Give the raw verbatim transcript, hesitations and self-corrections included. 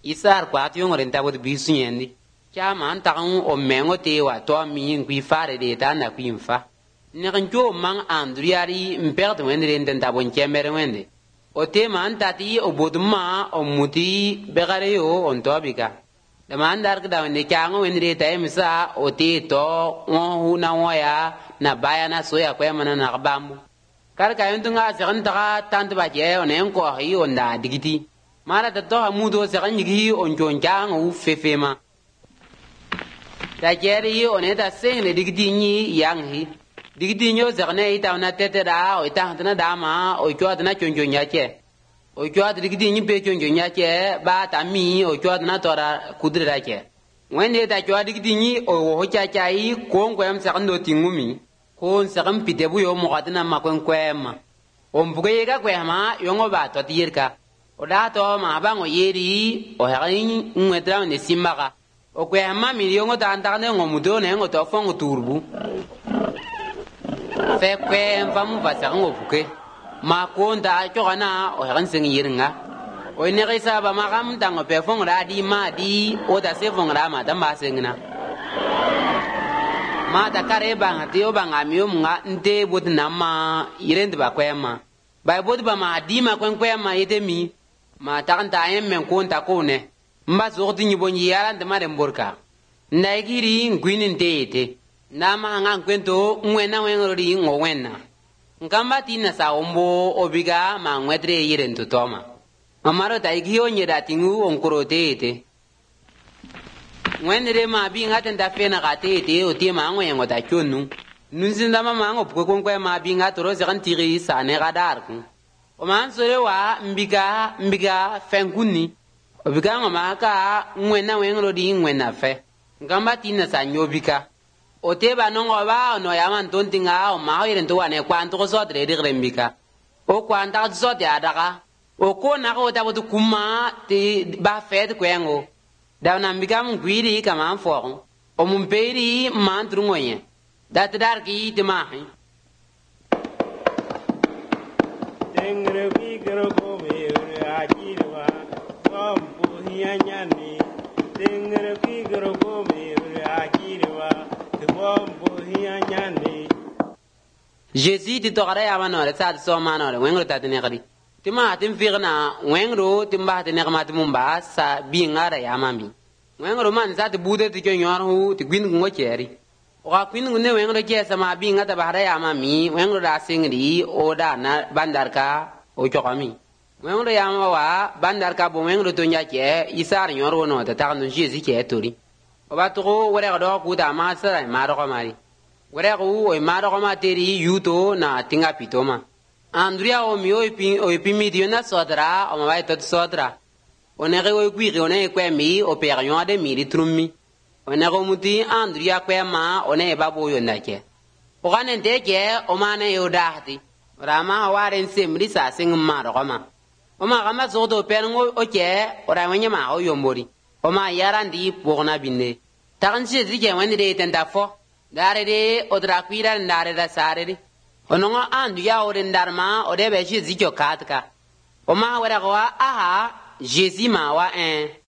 isar kwat yung ren tabot bisu yendi cha man taung o mengo te wa to mi ngui fare de ta na kwin fa ne kan jo mang andriari mpert wende ren den tabon chemere wende o te man tati o boduma o muti begare yo on to bika da man dar ka da wende chango wende ta emsa o te to o na waya na baya na soya kwa mana na bambu kar ka yuntu nga sekan ta tant ba je on en ko hi on da digiti mara da to amudo sekan yigi on jon chango fefema da jeri on eta seng le digiti ni yang hi digiti nyo zakne ita na tete da o ita hantana da ma o kyo na chonjo nya che o kyo digiti ni pe chonjo nya che ba ta mi o kyo na tora kudre da che wende da kyo digiti ni o ho cha cha yi ko ngwem sakando tingumi ko sakam pite bu yo mo katana ma kwen kwema o mbuge ga kwema yo ngo ba to tirka o da to ma ba ngo yeri o ha ni ngwedra ne simaka o kwema mi yo ngo ta anta ne ngo mudo ne ngo to fo ngo turbu fe kwe mfamu basa ngo buke ma konda chogana o han sing yiringa o ne ga isa ba ma gam tango pe fong ra di ma di o da se fong ra ma da ma singna ma da kare ba ngati o ba ngami o mga nte bot na ma yirende ba kwe ma ba bot ba ma di ma kwen kwe ma yete mi ma ta kan ta yem men konta ko ne mba zo ti ni bon yara de ma de mborka na giri ngwinin te yete na ma nga kwento ngwena wengrori ngowena ngamba tina sa ombo obiga ma ngwedre yiren to toma amaro ta igio nyeda tingu onkoro tete ngwenre ma bi ngata nda fena ka tete o tie ma ngwe ngota chonu nunzinda ma ma ngo poko nkwe ma bi ngata ro se kan tiri sa ne radar ku o man sore wa mbiga mbiga fenguni obiga ngoma ka ngwena wengrori ngwena fe ngamba tina sa nyobika o te ba no ba no ya man ton tinga o ma yire ndo wane kwanto ko so tre de rembika o kwanta so te adaka o ko na ko ta botu kuma te ba fet kwengo da na mbika ngwiri kama fo o mumperi man trungoye da te dar ki te ma hi tengre bi gro ko me ajirwa so pu hianyani tengre bi gro ko me ajirwa Jésus ti tokara ya manore sa so manore wengro ta tene kadi tima tim firna wengro timba tene kama timba sa bi ngara ya mami wengro man sa ti bude ti nyor hu ti gwin ngo cheri o ka gwin ngune wengro che sama bi ngata bahara ya mami wengro da singri o da na bandarka o chokami wengro ya ma wa bandarka bo wengro to nya che isar nyor wono ta ta no Jésus che tori o ba to wore do ku da ma sa ma ro ko mari wore ko o ma ro ko ma teri yuto na tinga pitoma andria o mi o pi o pi mi diona sodra o ma vai tot sodra o ne go ku ri o ne kwe mi o per yon de mi ri trummi o ne go muti andria kwe ma o ne ba bo yo na ke o ga ne de ke o ma ne yo dahti rama wa ren semri sa sing ma ro ma o ma ga ma zo do per ngo o ke o ra wenye ma o yo mori o ma yarandi pogna binne tagan se zike wani de tenda fo dare de odra kwira ndare da sare de onongo andu ya ore ndarma ode be shi zikyo katka o ma wera ko aha Jésus ma wa en